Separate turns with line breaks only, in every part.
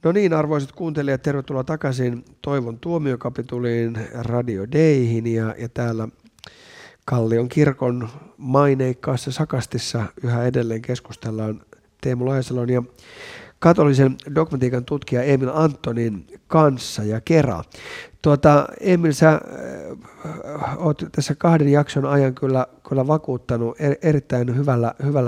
No niin, arvoisat kuuntelijat, tervetuloa takaisin Toivon tuomiokapituliin, Radio Deihin ja täällä Kallion kirkon maineikkaassa sakastissa yhä edelleen keskustellaan Teemu Laisalon ja katolisen dogmatiikan tutkija Emil Antonin kanssa ja kera. Emil, sä oot tässä 2 jakson ajan kyllä vakuuttanut erittäin hyvällä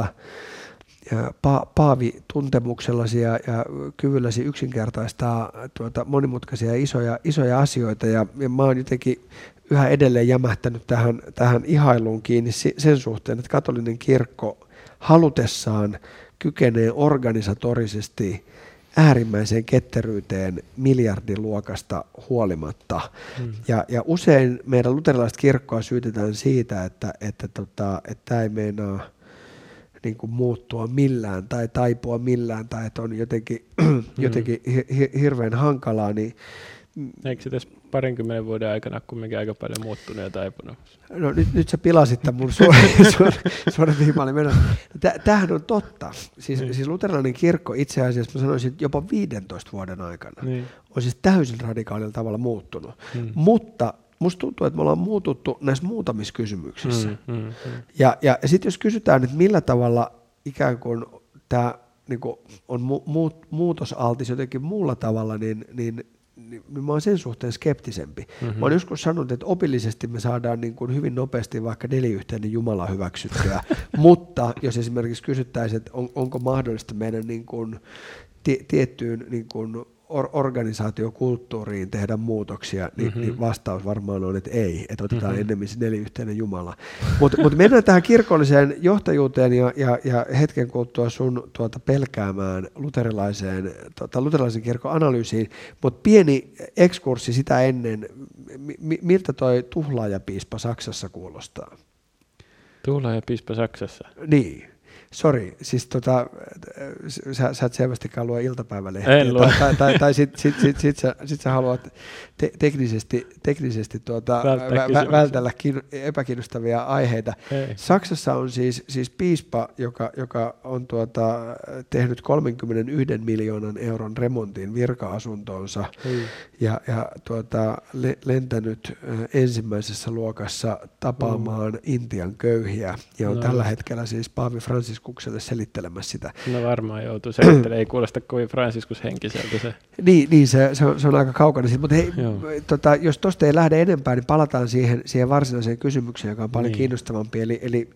paavituntemuksellasi ja kyvylläsi yksinkertaistaa monimutkaisia ja isoja asioita, ja mä oon jotenkin yhä edelleen jämähtänyt tähän ihailuun kiinni sen suhteen, että katolinen kirkko halutessaan kykenee organisatorisesti äärimmäiseen ketteryyteen miljardiluokasta huolimatta. Ja usein meidän luterilaista kirkkoa syytetään siitä, että tämä ei meinaa niin kuin muuttua millään tai taipua millään tai että on jotenkin hirveän hankalaa. Niin,
eikö se tässä 20 vuoden aikana kumminkin aika paljon muuttunut ja taipunut?
No nyt sä pilasit tämän mun suoran viimaali menon. Tämähän on totta. Siis luterilainen kirkko itse asiassa, mä sanoisin, että jopa 15 vuoden aikana on siis täysin radikaalilla tavalla muuttunut. Mutta musta tuntuu, että me ollaan muututtu näissä muutamissa kysymyksissä. Ja sitten jos kysytään, että millä tavalla ikään kuin tämä niin kuin on muutosaltis jotenkin muulla tavalla, niin mä oon sen suhteen skeptisempi. Mä oon joskus sanonut, että opillisesti me saadaan niin kuin hyvin nopeasti vaikka neliyhteinen Jumala hyväksyttyä, mutta jos esimerkiksi kysyttäisiin, että onko mahdollista meidän niin kuin tiettyyn niin kuin organisaatiokulttuuriin tehdä muutoksia, niin vastaus varmaan on, että ei, että otetaan ennemmin se neliyhteinen Jumala. Mutta mennään tähän kirkolliseen johtajuuteen ja hetken kuluttua sun pelkäämään luterilaisen kirkon analyysiin, mutta pieni ekskurssi sitä ennen, miltä toi tuhlaajapiispa Saksassa kuulostaa?
Tuhlaajapiispa Saksassa?
Niin. Sori, siis sä et selvästikään lue iltapäivälehtiä.
En lue.
Tai sit sä haluat teknisesti vältellä epäkiinnostavia aiheita.
Ei.
Saksassa on siis piispa, joka on tehnyt 31 miljoonan euron remontin virka-asuntoonsa ja lentänyt ensimmäisessä luokassa tapaamaan Intian köyhiä ja on tällä hetkellä siis Paavi Franciscukselle selittelemässä sitä.
No varmaan joutuu selittelemään, ei kuulosta kovin Franciscus-henkiseltä se.
Niin se on aika kaukana siitä, mutta hei, jos tuosta ei lähde enempää, niin palataan siihen varsinaiseen kysymykseen, joka on paljon kiinnostavampi. Eli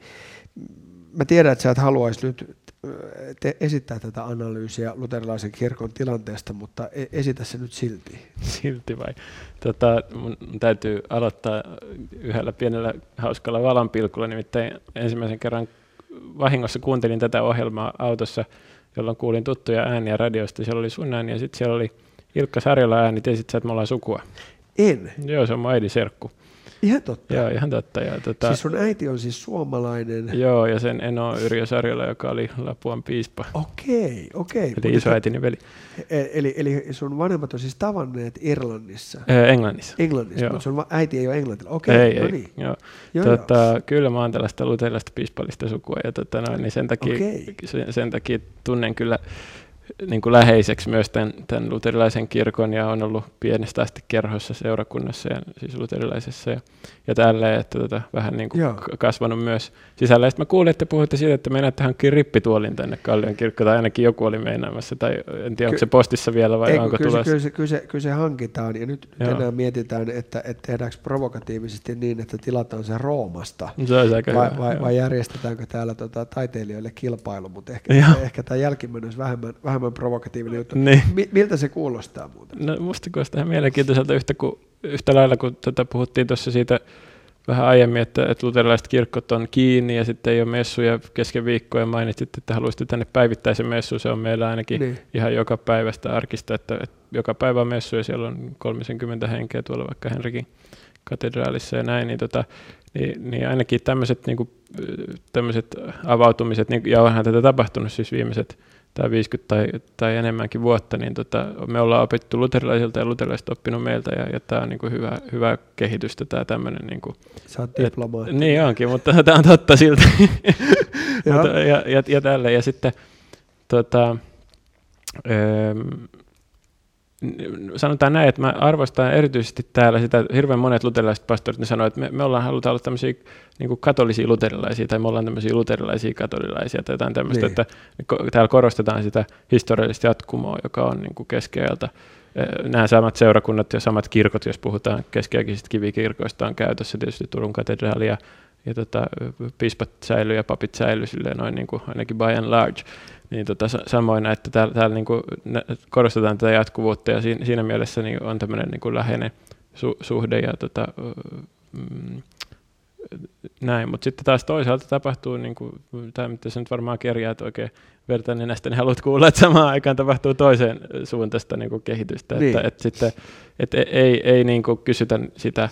mä tiedän, että sä et haluaisi nyt esittää tätä analyysiä luterilaisen kirkon tilanteesta, mutta esitä se nyt silti.
Silti vai? Mun täytyy aloittaa yhdellä pienellä hauskalla valonpilkulla, nimittäin ensimmäisen kerran vahingossa kuuntelin tätä ohjelmaa autossa, jolloin kuulin tuttuja ääniä radiosta. Siellä oli sun ääni ja sitten siellä oli Ilkka Sarjola ääni. Tiesit sä, että me ollaan sukua?
En.
Joo, se on mun äidin serkku.
Ihan totta?
Joo, ihan totta. Ja,
siis sun äiti on siis suomalainen?
Joo, ja sen eno Yrjö Sarjola, joka oli Lapuan piispa.
Okei.
Eli isoäitini veli.
Eli sun vanhemmat on siis tavanneet Irlannissa?
Englannissa.
Mutta sun äiti ei ole englantilainen? Okei, no niin.
Joo. Kyllä mä oon tällaista luterilaista piispallista sukua, ja niin sen takia tunnen kyllä niin kuin läheiseksi myös tämän luterilaisen kirkon ja on ollut pienestä asti kerhossa seurakunnassa ja siis luterilaisessa ja tälleen, että vähän niin kuin kasvanut myös sisällä. Ja sitten mä kuulin, että puhuitte siitä, että meinaatte hankkia rippituolin tänne Kallion kirkkoon, tai ainakin joku oli meinaamassa, tai en tiedä, onko se postissa vielä vai onko tulossa. Kyllä
se hankitaan, ja nyt enää mietitään, että tehdäänkö provokatiivisesti niin, että tilataan se Roomasta, vai järjestetäänkö täällä taiteilijoille kilpailu, mutta ehkä tämä jälkimmäinen olisi vähemmän provokatiivinen juttu. Niin. Miltä se kuulostaa muuten?
No musta kuulostaa ihan mielenkiintoiselta yhtä lailla, kun puhuttiin tuossa siitä vähän aiemmin, että luterilaiset kirkot on kiinni ja sitten ei ole messuja kesken viikkoa ja mainitsit, että haluaisitte tänne päivittäisen messu. Se on meillä ainakin ihan joka päivästä arkista, että joka päivä on messu ja siellä on 30 henkeä tuolla vaikka Henrikin katedraalissa ja näin, niin ainakin tämmöiset avautumiset, ja onhan tätä tapahtunut siis viimeiset tai 50 tai enemmänkin vuotta, niin me ollaan opittu luterilaisilta ja luterilaiset oppinut meiltä, ja tämä on niin kuin hyvä kehitystä, tämä tämmöinen. Niin kuin,
sä oot diplomaatti.
Niin onkin, mutta tämä on totta silti. ja tälle. Ja sitten sanotaan näin, että mä arvostan erityisesti täällä sitä, hirveän monet luterilaiset pastorit, ne sanoo, että me halutaan olla tämmöisiä niin kuin katolisia luterilaisia, tai me ollaan tämmöisiä luterilaisia katolilaisia, tai jotain tämmöistä, että täällä korostetaan sitä historiallista jatkumoa, joka on niin kuin keskiajalta. Nämä samat seurakunnat ja samat kirkot, jos puhutaan keskiaikaisista kivikirkoista, on käytössä tietysti Turun katedraali ja piispat säilyy ja papit säilyy silleen noin niin kuin ainakin by and large. Niin samoin, että täällä niin kuin korostetaan tätä jatkuvuutta ja siinä mielessä niin on tämmöinen niin kuin läheinen suhde ja näin, mutta sitten taas toisaalta tapahtuu, niin kuin, tai mitä sä nyt varmaan kerjaat oikein vertaan nenästä, niin haluat kuulla, että samaan aikaan tapahtuu toiseen suuntaista niin kuin kehitystä, niin. että ei niin kuin kysytä sitä,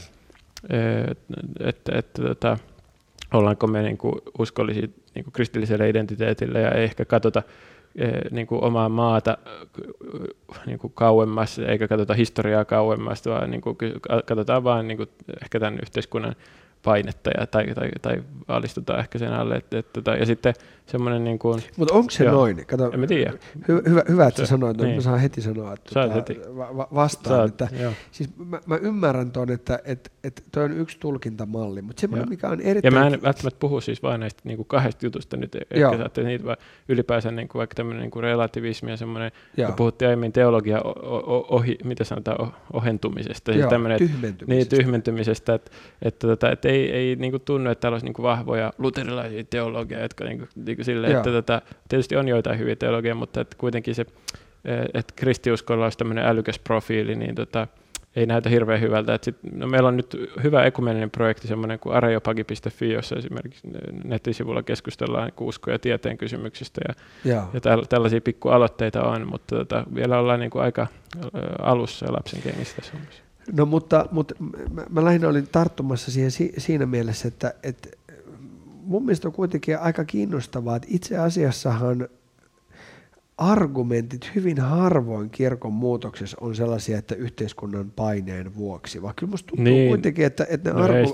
että ollaanko me niin kuin uskollisia niin kuin kristilliselle identiteetille ja ei ehkä katsota niin kuin omaa maata niin kuin kauemmas, eikä katsota historiaa kauemmas, vaan niin kuin katsotaan vain niin kuin ehkä tämän yhteiskunnan painetta tai alistutaan ehkä sen alle. Ja sitten semmoinen niin kuin...
Mutta onko se noin? Kato,
en mä tiedä.
Hyvä, että sä sanoit, että
niin.
mä saan heti sanoa että vastaan. Siis mä ymmärrän tuon, että toi on yksi tulkintamalli, mutta semmoinen, mikä on erittäin...
Ja mä en välttämättä puhu siis vain näistä niin kuin kahdesta jutusta nyt, ehkä saatte niitä, vaan ylipäänsä niin kuin vaikka tämmöinen niin kuin relativismi ja semmoinen, kun puhuttiin aiemmin teologia mitä sanotaan, ohentumisesta. Siis
tyhmentymisestä.
Niin, tyhmentymisestä, että ei niin kuin tunnu, että täällä olisi niin kuin vahvoja luterilaisia teologia, jotka niin kuin silleen, että tietysti on joitain hyviä teologia, mutta että kuitenkin se, että kristiuskolla olisi tämmöinen älykäs profiili, niin ei näytä hirveän hyvältä. Meillä on nyt hyvä ekumeninen projekti, semmoinen kuin areopagi.fi, jossa esimerkiksi nettisivulla keskustellaan usko- ja tieteen kysymyksistä, ja tällaisia pikkualoitteita on, mutta vielä ollaan niin kuin aika alussa ja lapsen kengissä tässä hommassa.
No mutta mä lähinnä olin tarttumassa siihen siinä mielessä, että mun mielestä on kuitenkin aika kiinnostavaa, että itse asiassahan argumentit hyvin harvoin kirkon muutoksessa on sellaisia, että yhteiskunnan paineen vuoksi, vaan kyllä musta tuntuu kuitenkin, että ne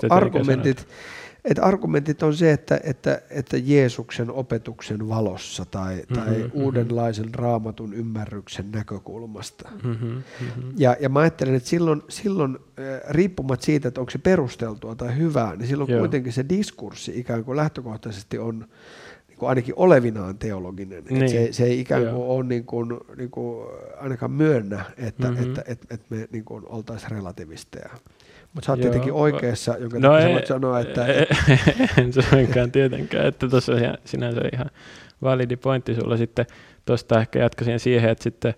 argumentit on se, että Jeesuksen opetuksen valossa tai uudenlaisen raamatun ymmärryksen näkökulmasta. Ja mä ajattelen, että silloin riippumatta siitä, että onko se perusteltua tai hyvää, niin silloin kuitenkin se diskurssi ikään kuin lähtökohtaisesti on niin kuin ainakin olevinaan teologinen. Niin. Se ei ikään kuin ole niin kuin ainakaan myönnä, että me niin kuin oltaisiin relativisteja. Mutta sä oot tietenkin oikeassa, jonka voit sanoa, että...
En suinkaan tietenkään, että tuossa on sinänsä ihan validi pointti sulla. Sitten tuosta ehkä jatkaisin siihen, että sitten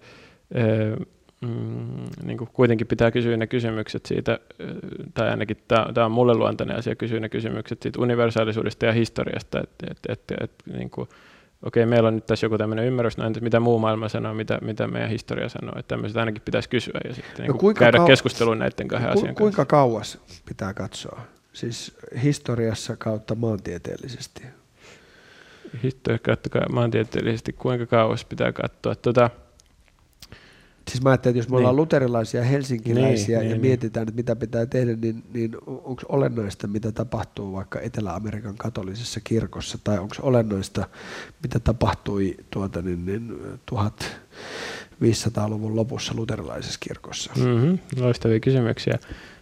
niin kuin kuitenkin pitää kysyä ne kysymykset siitä, tai ainakin tämä on mulle luontainen asia, kysyä ne kysymykset siitä universaalisuudesta ja historiasta, että niin kuin, okei, meillä on nyt tässä joku tämmöinen ymmärrys, no entäs mitä muu maailma sanoo, mitä meidän historia sanoo, että tämmöiset ainakin pitäisi kysyä ja sitten niin käydä keskustelua näiden kahden asian kanssa.
Kuinka kauas pitää katsoa? Siis historiassa kautta maantieteellisesti?
Historiassa kautta maantieteellisesti, kuinka kauas pitää katsoa?
Siis mä ajattelin, että jos me ollaan luterilaisia ja helsinkiläisiä ja mietitään, että mitä pitää tehdä, niin onko olennaista, mitä tapahtuu vaikka Etelä-Amerikan katolisessa kirkossa, tai onko olennaista, mitä tapahtui 1500-luvun lopussa luterilaisessa kirkossa?
Loistavia kysymyksiä.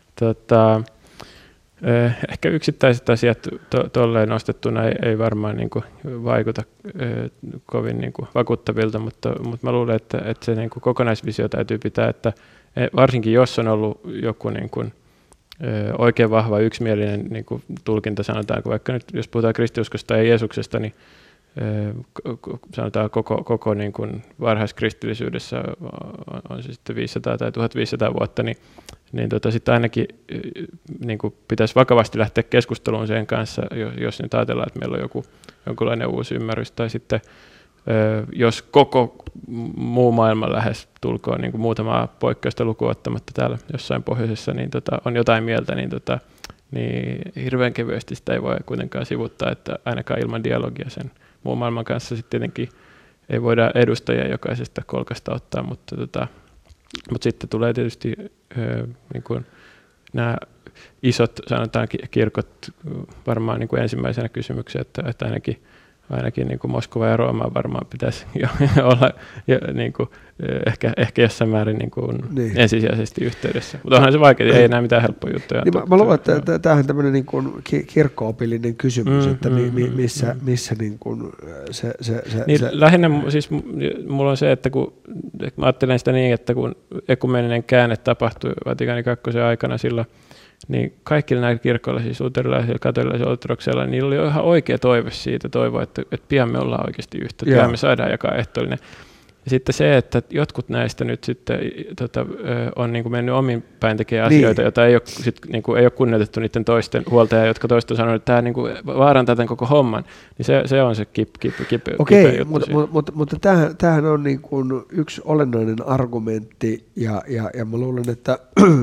Ehkä yksittäiset asiat tolleen nostettuna ei varmaan niin kuin vaikuta kovin niin kuin vakuuttavilta, mutta mä luulen, että se niin kuin kokonaisvisio täytyy pitää, että varsinkin jos on ollut joku niin kuin oikein vahva yksimielinen niin kuin tulkinta, sanotaanko vaikka nyt, jos puhutaan kristiuskosta ja Jeesuksesta, niin sanotaan koko niin kuin varhaiskristillisyydessä on se sitten 500 tai 1500 vuotta, niin sitten ainakin niin kuin pitäisi vakavasti lähteä keskusteluun sen kanssa, jos nyt ajatellaan, että meillä on jonkunlainen uusi ymmärrys, tai sitten jos koko muu maailma lähes tulkoon niin kuin muutamaa poikkeusta lukuun ottamatta täällä jossain pohjoisessa, niin on jotain mieltä, niin hirveän kevyesti sitä ei voi kuitenkaan sivuttaa, että ainakaan ilman dialogia sen muun maailman kanssa sitten tietenkin ei voida edustajia jokaisesta kolkasta ottaa, mutta sitten tulee tietysti niin kuin nämä isot, sanotaan kirkot, varmaan niin kuin ensimmäisenä kysymyksenä, että ainakin niin kuin Moskova ja Rooma varmaan pitäisi olla niin kuin, ehkä jossain määrin niin kuin ensisijaisesti yhteydessä. Mutta onhan se vaikea, ei enää mitään helppoja juttuja.
Niin mä luulen, että tämähän on tämmöinen niin kuin kirkko-opillinen kysymys, että missä niin kuin se
lähinnä siis mulla on se, että kun mä ajattelen sitä niin, että kun ekumeninen käänne tapahtui Vatikaani II aikana silloin, niin kaikilla näillä kirkoilla, siis luterilaisilla, katolilaisilla, ortodoksilla, niillä oli ihan oikea toive siitä, että pian me ollaan oikeasti yhtä, pian me saadaan jakaa ehtoollinen. Ja sitten se, että jotkut näistä nyt sitten on niin kuin mennyt omin päin tekemään asioita, joita ei ole kunnioitettu niiden toisten huoltajia, jotka toiset on sanonut, että tämä niin kuin vaarantaa tämän koko homman, niin se on se kipeä
Okei, mutta tämähän on niin kuin yksi olennainen argumentti, ja mä luulen, että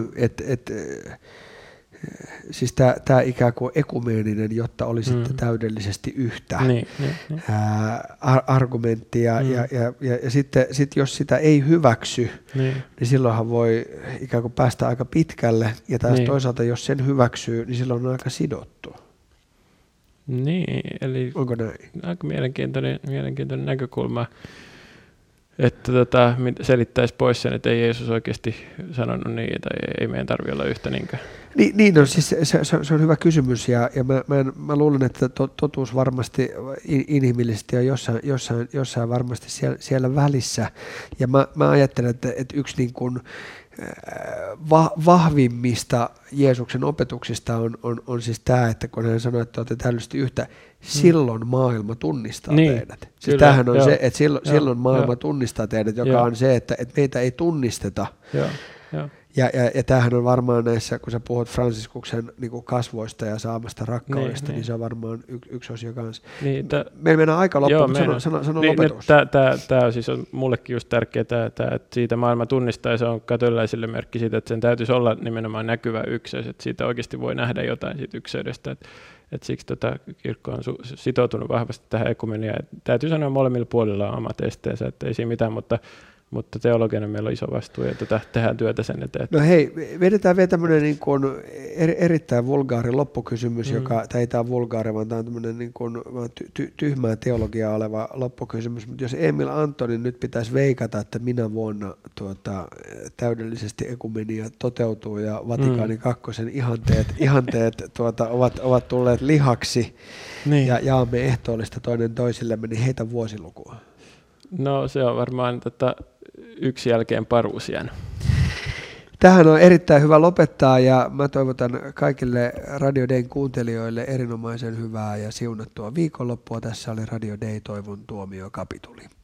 siis tämä ikään kuin ekumeeninen, jotta oli sitten täydellisesti yhtä argumenttia, ja sitten jos sitä ei hyväksy, niin silloinhan voi ikään kuin päästä aika pitkälle, ja taas toisaalta jos sen hyväksyy, niin silloin on aika sidottu.
Niin, eli
onko näin?
Aika mielenkiintoinen näkökulma, että selittäisi pois sen, että ei Jeesus oikeasti sanonut niin, tai ei meidän tarvitse olla yhtä niinkään.
Niin no, siis se on hyvä kysymys, ja mä luulen, että totuus varmasti inhimillisesti on jossain varmasti siellä välissä, ja mä ajattelen, että yksi niin kuin vahvimmista Jeesuksen opetuksista on siis tämä, että kun hän sanoi, että olette täydellisesti yhtä, silloin maailma tunnistaa teidät. Siis tämähän on se, että silloin maailma tunnistaa teidät, joka on se, että meitä ei tunnisteta. Ja tämähän on varmaan näissä, kun sä puhut Franciskuksen niin kuin kasvoista ja saamasta rakkaudesta, niin se on varmaan yksi osio kanssa. Meillä mennään aika loppuun, mutta sano lopetus.
Tämä on siis mullekin just tärkeää, että siitä maailma tunnistaa, ja se on katolilaisille merkki siitä, että sen täytyisi olla nimenomaan näkyvä ykseys, että siitä oikeasti voi nähdä jotain siitä ykseydestä. Että siksi kirkko on sitoutunut vahvasti tähän ekumeniaan. Täytyy sanoa, molemmilla puolilla on omat esteensä, että ei siinä mitään, mutta teologiana meillä on iso vastuu, ja tehdään työtä sen eteen.
No hei, vedetään vielä tämmöinen niin kuin erittäin vulgaari loppukysymys, tai ei tämä vulgaari, vaan tämä on tämmöinen niin kuin tyhmää teologiaa oleva loppukysymys, mutta jos Emil Antonin nyt pitäisi veikata, että minä vuonna täydellisesti ekumenia toteutuu ja Vatikaani II ihanteet ovat tulleet lihaksi ja jaamme ehtoollista toinen toisillemme, niin heitä vuosilukua.
No se on varmaan yksi jälkeen paruusiän.
Tähän on erittäin hyvä lopettaa, ja mä toivotan kaikille Radio Dayn kuuntelijoille erinomaisen hyvää ja siunattua viikonloppua. Tässä oli Radio Day, toivon tuomio kapituli.